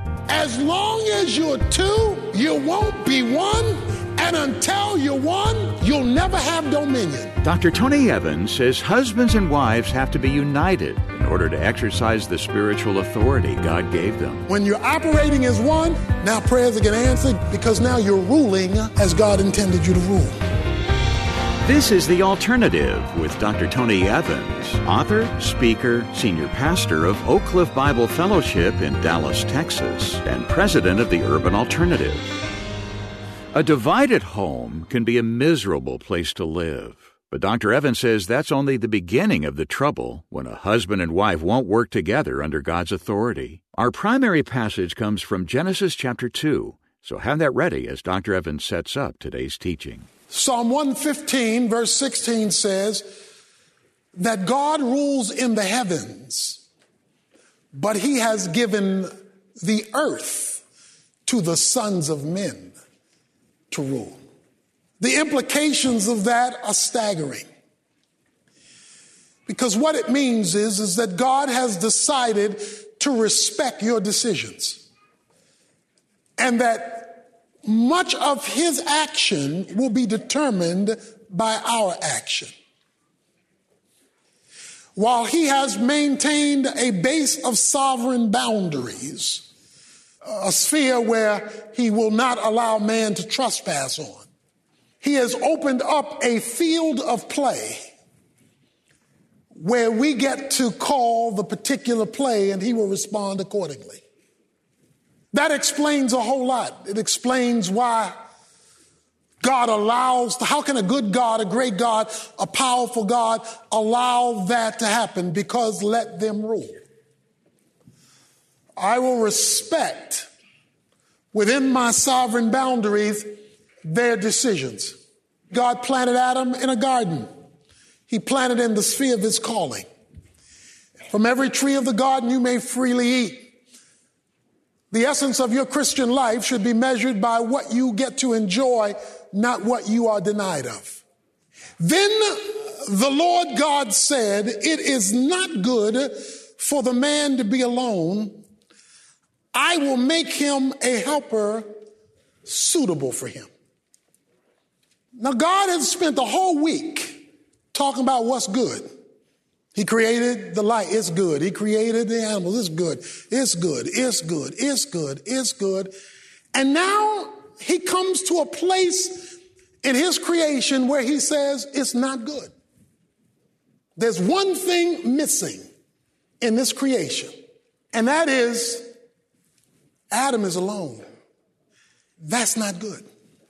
As long as you're two, you won't be one. And until you're one, you'll never have dominion. Dr. Tony Evans says husbands and wives have to be united in order to exercise the spiritual authority God gave them. When you're operating as one, now prayers are getting answered because now you're ruling as God intended you to rule. This is The Alternative with Dr. Tony Evans, author, speaker, senior pastor of Oak Cliff Bible Fellowship in Dallas, Texas, and president of the Urban Alternative. A divided home can be a miserable place to live. But Dr. Evans says that's only the beginning of the trouble when a husband and wife won't work together under God's authority. Our primary passage comes from Genesis chapter 2, so have that ready as Dr. Evans sets up today's teaching. Psalm 115, verse 16 says that God rules in the heavens, but he has given the earth to the sons of men to rule. The implications of that are staggering. Because what it means is that God has decided to respect your decisions. And that much of his action will be determined by our action. While he has maintained a base of sovereign boundaries, a sphere where he will not allow man to trespass on, he has opened up a field of play where we get to call the particular play and he will respond accordingly. That explains a whole lot. It explains why God allows, how can a good God, a great God, a powerful God allow that to happen? Because let them rule. I will respect within my sovereign boundaries their decisions. God planted Adam in a garden. He planted in the sphere of his calling. From every tree of the garden you may freely eat. The essence of your Christian life should be measured by what you get to enjoy, not what you are denied of. Then the Lord God said, it is not good for the man to be alone. I will make him a helper suitable for him. Now, God has spent the whole week talking about what's good. He created the light. It's good. He created the animals. It's good. It's good. It's good. It's good. It's good. And now he comes to a place in his creation where he says it's not good. There's one thing missing in this creation, and that is Adam is alone. That's not good.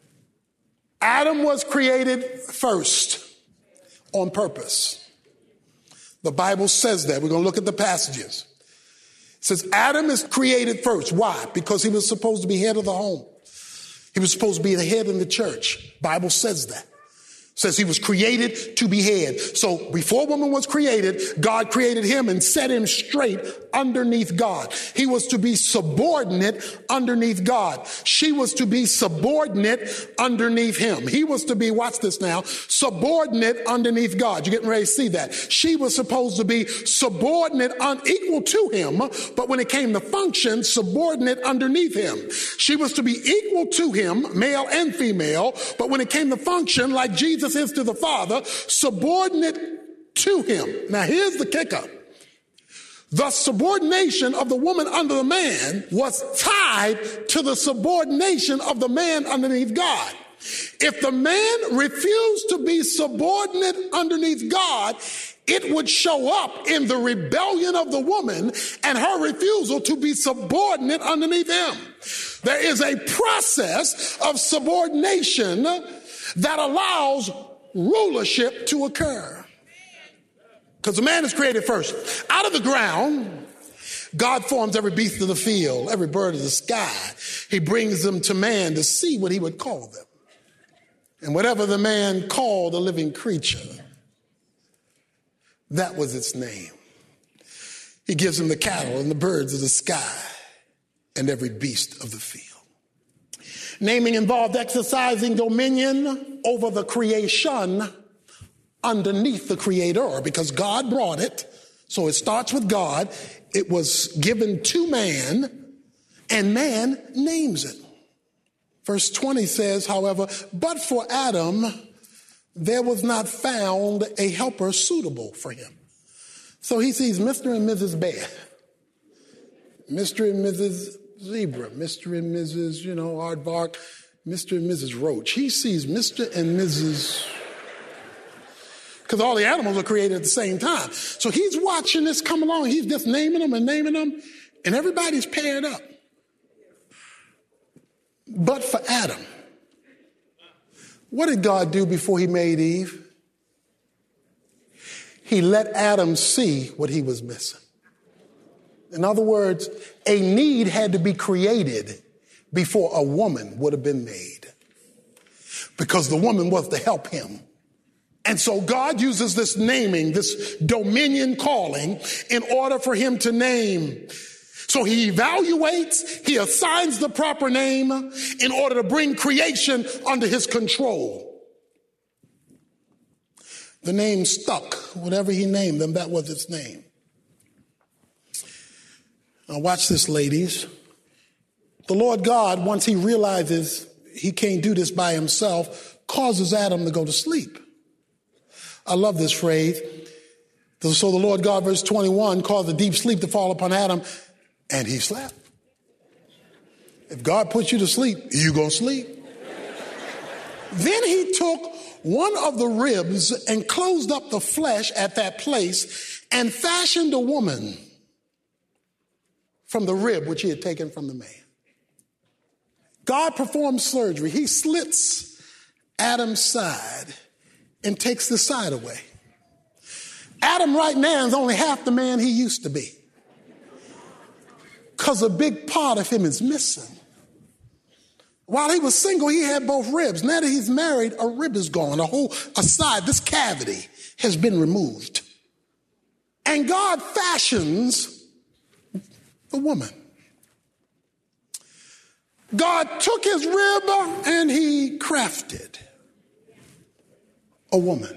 Adam was created first on purpose. The Bible says that. We're going to look at the passages. It says Adam is created first. Why? Because he was supposed to be head of the home. He was supposed to be the head in the church. Bible says that. Says he was created to be head. So before woman was created, God created him and set him straight underneath God. He was to be subordinate underneath God. She was to be subordinate underneath him. He was to be, watch this now, subordinate underneath God. You're getting ready to see that. She was supposed to be subordinate, unequal to him, but when it came to function, subordinate underneath him. She was to be equal to him, male and female, but when it came to function, like Jesus is to the Father, subordinate to him. Now here's the kicker. The subordination of the woman under the man was tied to the subordination of the man underneath God. If the man refused to be subordinate underneath God, it would show up in the rebellion of the woman and her refusal to be subordinate underneath him. There is a process of subordination that allows rulership to occur. Because the man is created first. Out of the ground, God forms every beast of the field, every bird of the sky. He brings them to man to see what he would call them. And whatever the man called a living creature, that was its name. He gives him the cattle and the birds of the sky and every beast of the field. Naming involved exercising dominion over the creation underneath the creator, because God brought it. So it starts with God. It was given to man, and man names it. Verse 20 says, however, but for Adam, there was not found a helper suitable for him. So he sees Mr. and Mrs. Bear, Mr. and Mrs. Zebra, Mr. and Mrs., Aardvark, Mr. and Mrs. Roach. He sees Mr. and Mrs., because all the animals are created at the same time. So he's watching this come along. He's just naming them, and everybody's paired up. But for Adam, what did God do before he made Eve? He let Adam see what he was missing. In other words, a need had to be created before a woman would have been made, because the woman was to help him. And so God uses this naming, this dominion calling, in order for him to name. So he evaluates, he assigns the proper name in order to bring creation under his control. The name stuck. Whatever he named them, that was its name. Now watch this, ladies. The Lord God, once he realizes he can't do this by himself, causes Adam to go to sleep. I love this phrase. So the Lord God, verse 21, caused a deep sleep to fall upon Adam, and he slept. If God puts you to sleep, you're going to sleep. Then he took one of the ribs and closed up the flesh at that place and fashioned a woman from the rib which he had taken from the man. God performs surgery. He slits Adam's side and takes the side away. Adam right now is only half the man he used to be, because a big part of him is missing. While he was single, he had both ribs. Now that he's married, a rib is gone. A side, this cavity has been removed. And God fashions the woman. God took his rib and he crafted a woman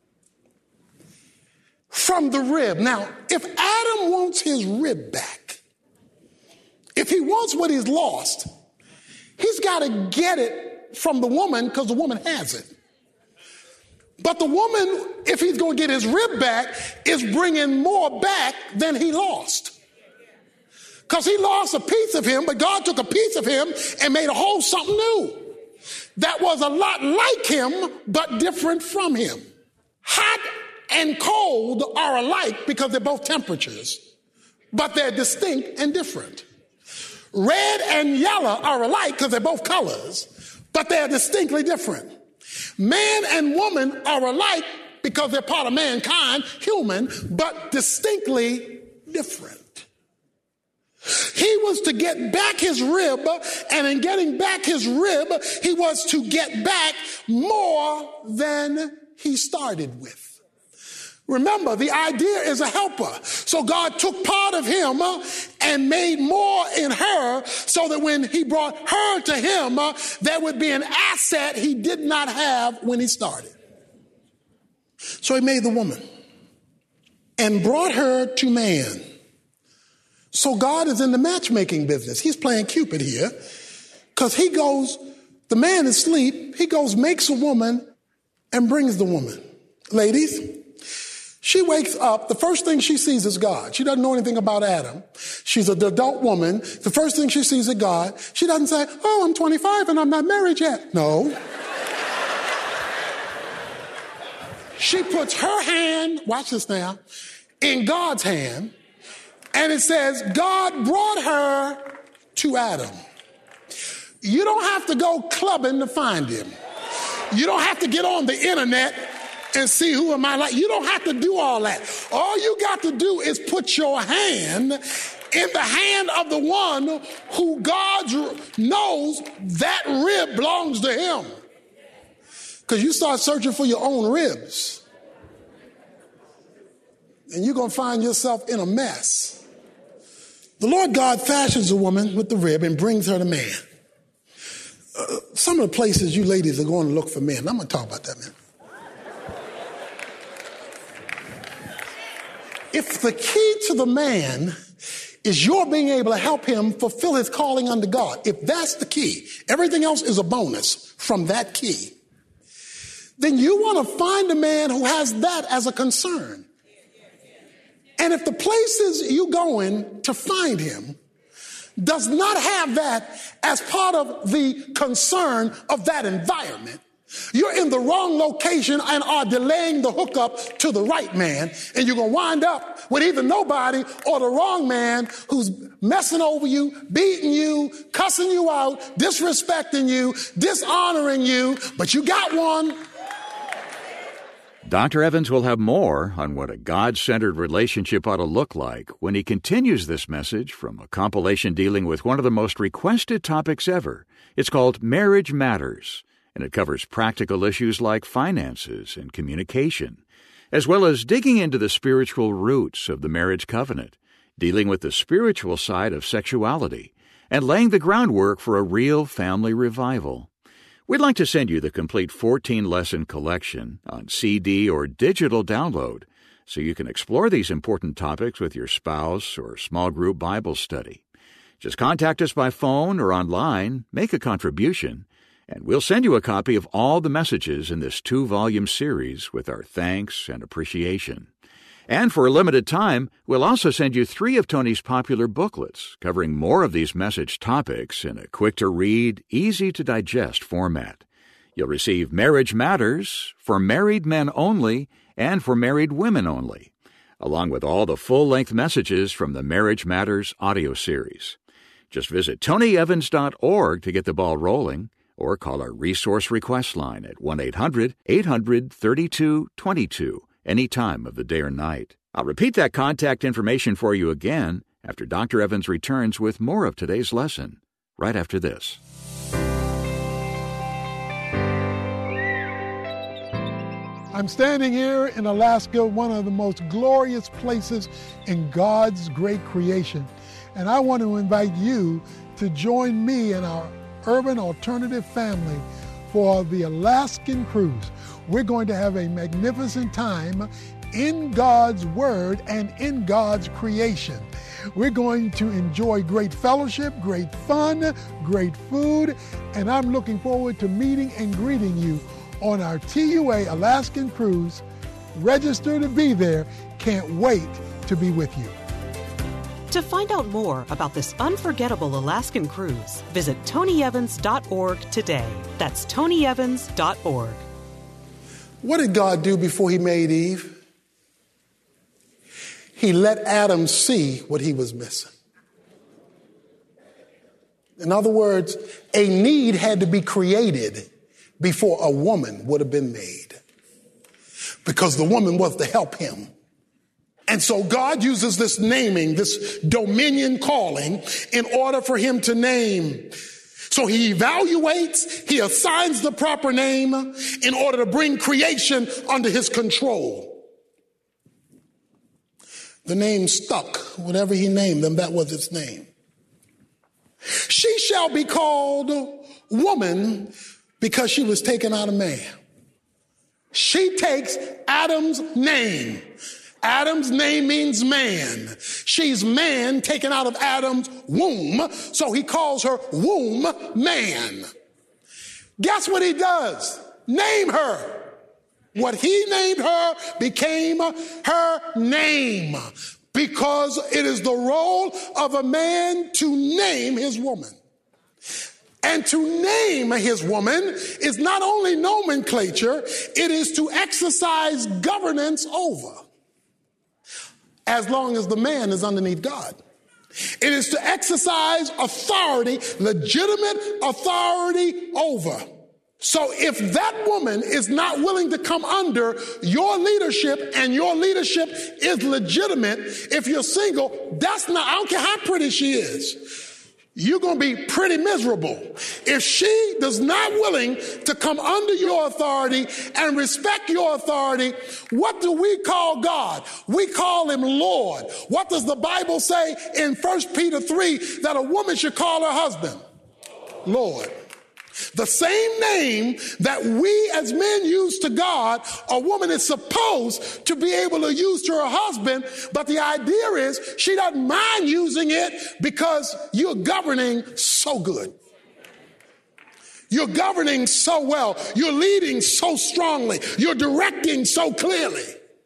from the rib. Now, if Adam wants his rib back, if he wants what he's lost, he's got to get it from the woman, because the woman has it. But the woman, if he's going to get his rib back, is bringing more back than he lost. Because he lost a piece of him, but God took a piece of him and made a whole something new that was a lot like him, but different from him. Hot and cold are alike because they're both temperatures, but they're distinct and different. Red and yellow are alike because they're both colors, but they're distinctly different. Man and woman are alike because they're part of mankind, human, but distinctly different. He was to get back his rib, and in getting back his rib, he was to get back more than he started with. Remember, the idea is a helper. So God took part of him and made more in her, so that when he brought her to him, there would be an asset he did not have when he started. So he made the woman and brought her to man. So God is in the matchmaking business. He's playing Cupid here, because he goes, the man is asleep, he goes, makes a woman and brings the woman. Ladies, she wakes up, the first thing she sees is God. She doesn't know anything about Adam. She's an adult woman. The first thing she sees is God. She doesn't say, oh, I'm 25 and I'm not married yet. No. She puts her hand, watch this now, in God's hand, and it says, God brought her to Adam. You don't have to go clubbing to find him. You don't have to get on the internet and see who am I like. You don't have to do all that. All you got to do is put your hand in the hand of the one who God knows that rib belongs to him. Because you start searching for your own ribs, and you're going to find yourself in a mess. The Lord God fashions a woman with the rib and brings her to man. Some of the places you ladies are going to look for men. I'm going to talk about that, man. If the key to the man is your being able to help him fulfill his calling unto God. If that's the key, everything else is a bonus from that key. Then you want to find a man who has that as a concern. And if the places you going to find him does not have that as part of the concern of that environment, you're in the wrong location and are delaying the hookup to the right man, and you're going to wind up with either nobody or the wrong man who's messing over you, beating you, cussing you out, disrespecting you, dishonoring you, but you got one. Dr. Evans will have more on what a God-centered relationship ought to look like when he continues this message from a compilation dealing with one of the most requested topics ever. It's called Marriage Matters, and it covers practical issues like finances and communication, as well as digging into the spiritual roots of the marriage covenant, dealing with the spiritual side of sexuality, and laying the groundwork for a real family revival. We'd like to send you the complete 14-lesson collection on CD or digital download so you can explore these important topics with your spouse or small group Bible study. Just contact us by phone or online, make a contribution, and we'll send you a copy of all the messages in this 2-volume series with our thanks and appreciation. And for a limited time, we'll also send you 3 of Tony's popular booklets covering more of these message topics in a quick-to-read, easy-to-digest format. You'll receive Marriage Matters for married men only and for married women only, along with all the full-length messages from the Marriage Matters audio series. Just visit tonyevans.org to get the ball rolling, or call our resource request line at 1-800-800-3222. any time of the day or night. I'll repeat that contact information for you again after Dr. Evans returns with more of today's lesson, right after this. I'm standing here in Alaska, one of the most glorious places in God's great creation. And I want to invite you to join me and our Urban Alternative family for the Alaskan Cruise. We're going to have a magnificent time in God's Word and in God's creation. We're going to enjoy great fellowship, great fun, great food, and I'm looking forward to meeting and greeting you on our TUA Alaskan Cruise. Register to be there. Can't wait to be with you. To find out more about this unforgettable Alaskan cruise, visit tonyevans.org today. That's tonyevans.org. What did God do before he made Eve? He let Adam see what he was missing. In other words, a need had to be created before a woman would have been made, because the woman was to help him. And so God uses this naming, this dominion calling, in order for him to name. So he evaluates, he assigns the proper name in order to bring creation under his control. The name stuck. Whatever he named them, that was its name. She shall be called woman because she was taken out of man. She takes Adam's name. Adam's name means man. She's man taken out of Adam's womb, so he calls her womb man. Guess what he does? Name her. What he named her became her name, because it is the role of a man to name his woman. And to name his woman is not only nomenclature, it is to exercise governance over, as long as the man is underneath God. It is to exercise authority, legitimate authority over. So if that woman is not willing to come under your leadership, and your leadership is legitimate, if you're single, that's not, I don't care how pretty she is, you're going to be pretty miserable. If she does not willing to come under your authority and respect your authority, what do we call God? We call him Lord. What does the Bible say in 1 Peter 3 that a woman should call her husband? Lord. The same name that we as men use to God, a woman is supposed to be able to use to her husband, but the idea is she doesn't mind using it because you're governing so good. You're governing so well. You're leading so strongly. You're directing so clearly.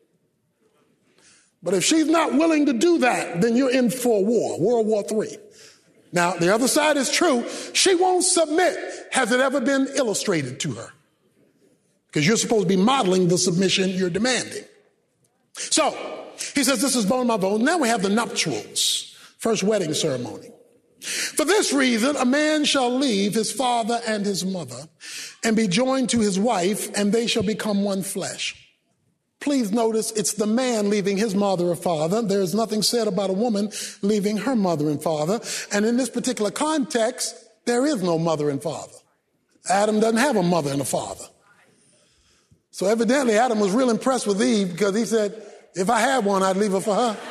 But if she's not willing to do that, then you're in for a war, World War III. Now, the other side is true. She won't submit. Has it ever been illustrated to her? Because you're supposed to be modeling the submission you're demanding. So, he says, this is bone of my bone. Now we have the nuptials, first wedding ceremony. For this reason, a man shall leave his father and his mother and be joined to his wife, and they shall become one flesh. Please notice it's the man leaving his mother or father. There is nothing said about a woman leaving her mother and father. And in this particular context, there is no mother and father. Adam doesn't have a mother and a father. So evidently Adam was real impressed with Eve because he said, if I had one, I'd leave her for her.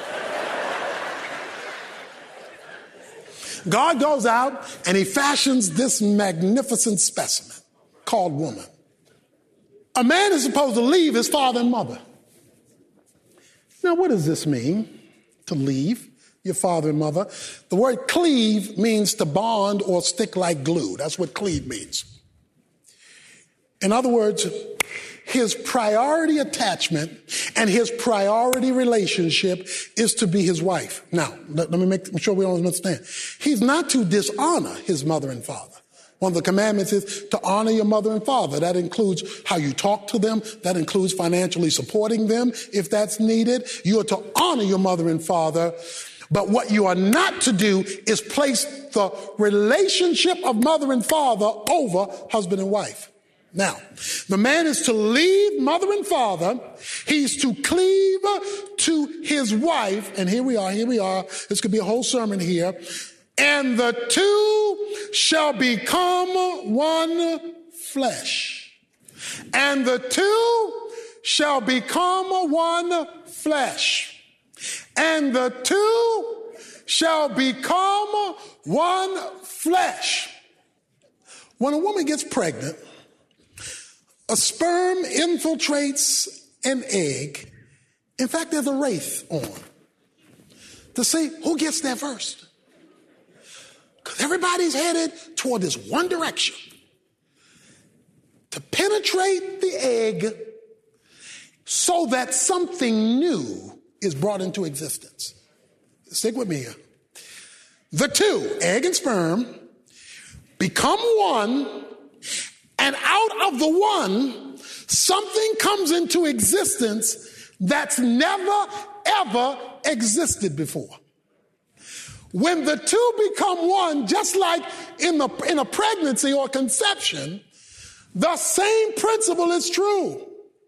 God goes out and he fashions this magnificent specimen called woman. A man is supposed to leave his father and mother. Now, what does this mean, to leave your father and mother? The word cleave means to bond or stick like glue. That's what cleave means. In other words, his priority attachment and his priority relationship is to be his wife. Now, let me make sure we all understand. He's not to dishonor his mother and father. One of the commandments is to honor your mother and father. That includes how you talk to them. That includes financially supporting them if that's needed. You are to honor your mother and father. But what you are not to do is place the relationship of mother and father over husband and wife. Now, the man is to leave mother and father. He's to cleave to his wife. And here we are. This could be a whole sermon here. And the two shall become one flesh. And the two shall become one flesh. And the two shall become one flesh. When a woman gets pregnant, a sperm infiltrates an egg. In fact, there's a race on to see who gets there first. Because everybody's headed toward this one direction. To penetrate the egg so that something new is brought into existence. Stick with me here. The two, egg and sperm, become one, and out of the one, something comes into existence that's never, ever existed before. When the two become one, just like in a pregnancy or conception, the same principle is true.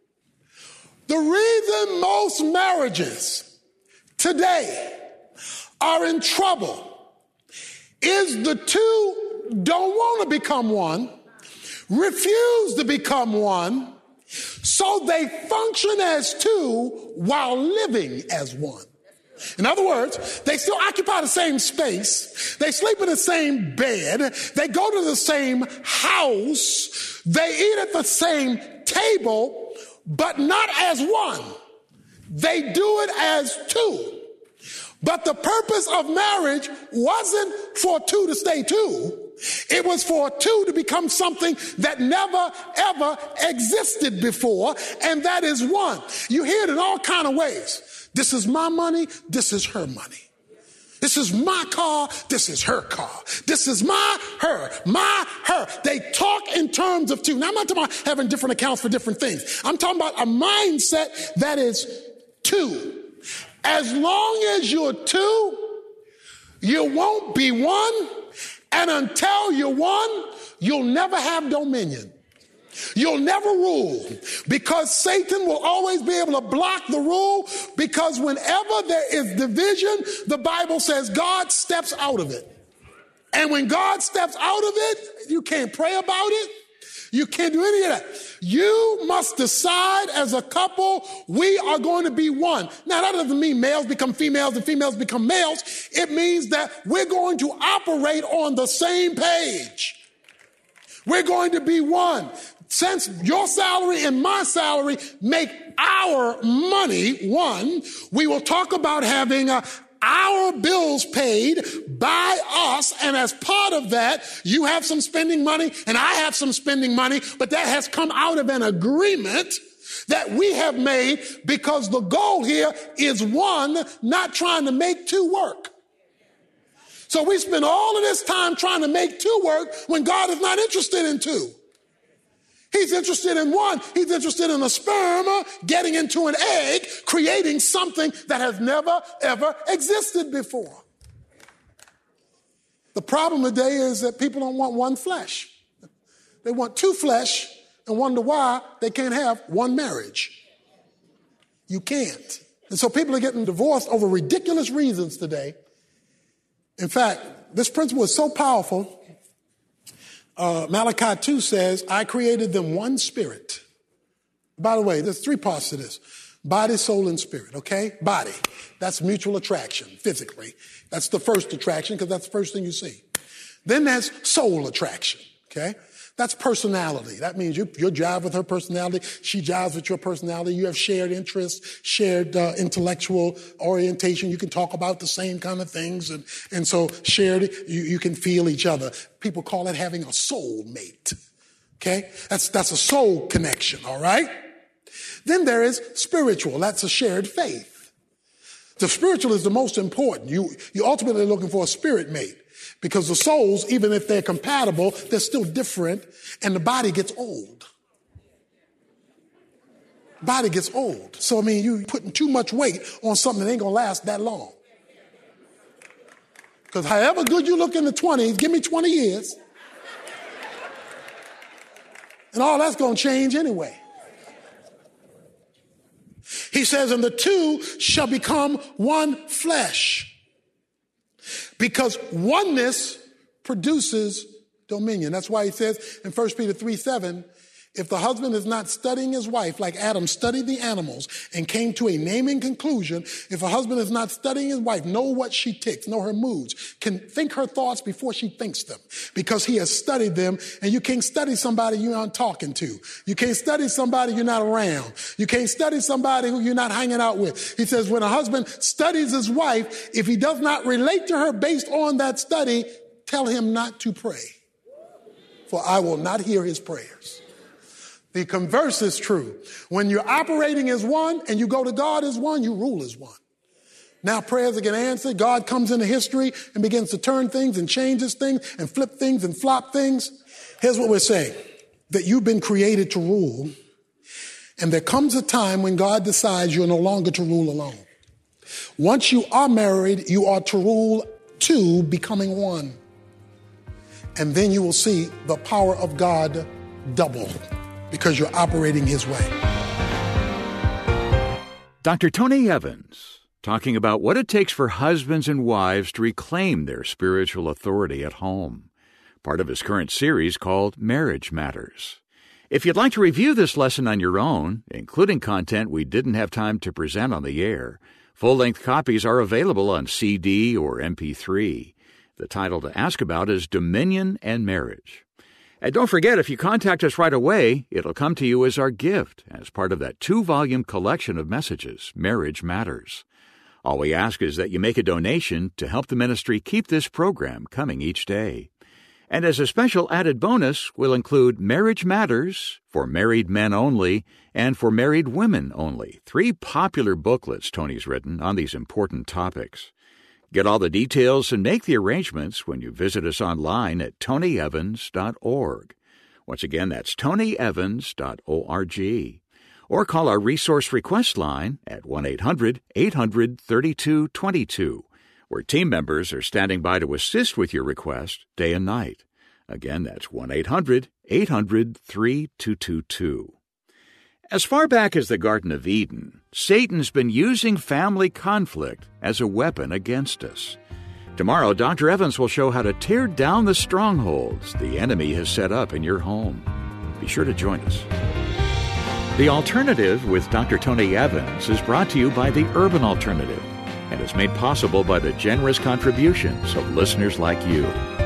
The reason most marriages today are in trouble is the two don't want to become one, refuse to become one, so they function as two while living as one. In other words, they still occupy the same space. They sleep in the same bed. They go to the same house. They eat at the same table, but not as one. They do it as two. But the purpose of marriage wasn't for two to stay two. It was for two to become something that never, ever existed before, and that is one. You hear it in all kinds of ways. This is my money, this is her money. This is my car, this is her car. This is my, her. They talk in terms of two. Now, I'm not talking about having different accounts for different things. I'm talking about a mindset that is two. As long as you're two, you won't be one. And until you're one, you'll never have dominion. You'll never rule, because Satan will always be able to block the rule, because whenever there is division, the Bible says God steps out of it. And when God steps out of it, you can't pray about it. You can't do any of that. You must decide as a couple, we are going to be one. Now, that doesn't mean males become females and females become males. It means that we're going to operate on the same page. We're going to be one. Since your salary and my salary make our money one, we will talk about having our bills paid by us, and as part of that, you have some spending money and I have some spending money, but that has come out of an agreement that we have made because the goal here is one, not trying to make two work. So we spend all of this time trying to make two work when God is not interested in two. He's interested in one. He's interested in a sperm getting into an egg, creating something that has never, ever existed before. The problem today is that people don't want one flesh. They want two flesh and wonder why they can't have one marriage. You can't. And so people are getting divorced over ridiculous reasons today. In fact, this principle is so powerful. Malachi 2 says, I created them one spirit. By the way, there's three parts to this. Body, soul, and spirit, okay? Body, that's mutual attraction, physically. That's the first attraction because that's the first thing you see. Then there's soul attraction, okay? That's personality. That means you jive with her personality. She jives with your personality. You have shared interests, shared intellectual orientation. You can talk about the same kind of things. And so shared, you can feel each other. People call it having a soul mate. Okay? That's a soul connection, all right? Then there is spiritual. That's a shared faith. The spiritual is the most important. You ultimately looking for a spirit mate. Because the souls, even if they're compatible, they're still different, and the body gets old. Body gets old. So, I mean, you're putting too much weight on something that ain't going to last that long. Because however good you look in the 20s, give me 20 years, and all that's going to change anyway. He says, and the two shall become one flesh. Because oneness produces dominion. That's why he says in 1 Peter 3:7, if the husband is not studying his wife like Adam studied the animals and came to a naming conclusion, if a husband is not studying his wife, know what she ticks, know her moods, can think her thoughts before she thinks them, because he has studied them. And you can't study somebody you aren't talking to. You can't study somebody you're not around. You can't study somebody who you're not hanging out with. He says when a husband studies his wife, if he does not relate to her based on that study, tell him not to pray, for I will not hear his prayers. The converse is true. When you're operating as one and you go to God as one, you rule as one. Now prayers are getting answered. God comes into history and begins to turn things and changes things and flip things and flop things. Here's what we're saying, that you've been created to rule. And there comes a time when God decides you're no longer to rule alone. Once you are married, you are to rule two, becoming one. And then you will see the power of God double, because you're operating his way. Dr. Tony Evans, talking about what it takes for husbands and wives to reclaim their spiritual authority at home, part of his current series called Marriage Matters. If you'd like to review this lesson on your own, including content we didn't have time to present on the air, full-length copies are available on CD or MP3. The title to ask about is Dominion and Marriage. And don't forget, if you contact us right away, it'll come to you as our gift, as part of that 2-volume collection of messages, Marriage Matters. All we ask is that you make a donation to help the ministry keep this program coming each day. And as a special added bonus, we'll include Marriage Matters, for married men only, and for married women only, 3 popular booklets Tony's written on these important topics. Get all the details and make the arrangements when you visit us online at tonyevans.org. Once again, that's tonyevans.org. Or call our resource request line at 1-800-800-3222, where team members are standing by to assist with your request day and night. Again, that's 1-800-800-3222. As far back as the Garden of Eden, Satan's been using family conflict as a weapon against us. Tomorrow, Dr. Evans will show how to tear down the strongholds the enemy has set up in your home. Be sure to join us. The Alternative with Dr. Tony Evans is brought to you by the Urban Alternative and is made possible by the generous contributions of listeners like you.